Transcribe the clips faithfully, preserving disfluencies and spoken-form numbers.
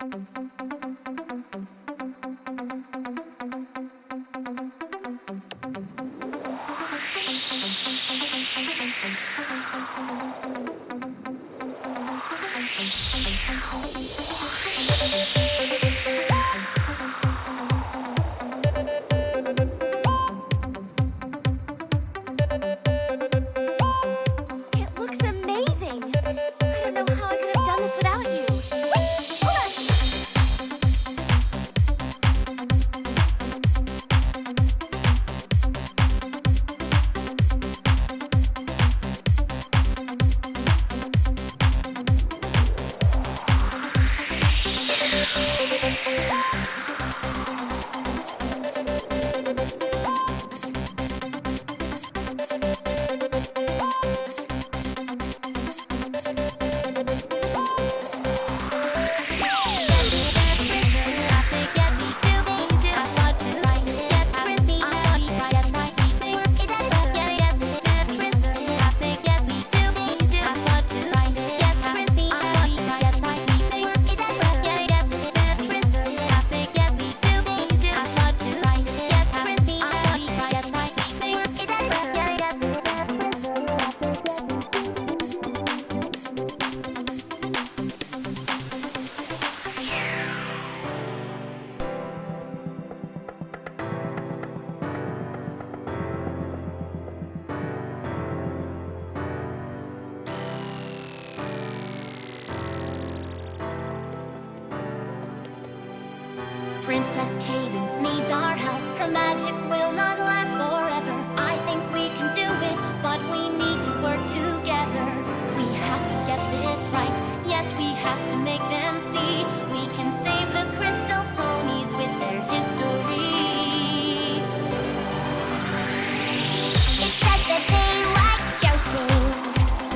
looks amazing. I don't know how I could have done this without you. Princess Cadence needs our help. Her magic will not last forever. I think we can do it, but we need to work together. We have to get this right. Yes, we have to make them see we can save the crystal ponies with their history. It says that they like jousting.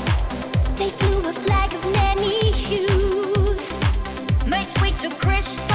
They flew a flag of many hues, made sweet to crystal.